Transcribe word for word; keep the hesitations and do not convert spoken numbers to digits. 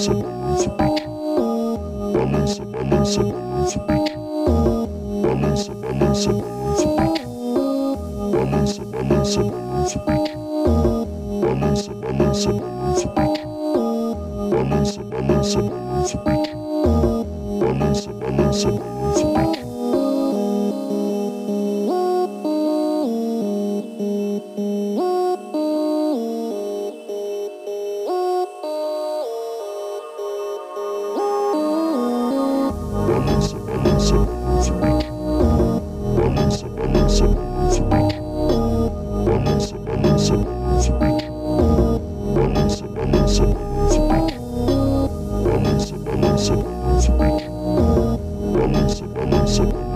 balança o pique. Balança, balança, balança o pique. Balança, balança, balança o pique. Balança, balança, balança o pique. Balança, balança, balança o pique. Balança, balança, balança o pique. Balança, balança, balança o pique. Balança, balança, balança o pique. Balança, balança, balança o pique. Balança, balança, balança o pique. Balança, balança, balança o pique. Balança, balança, balança o pique. Balança, balança, balança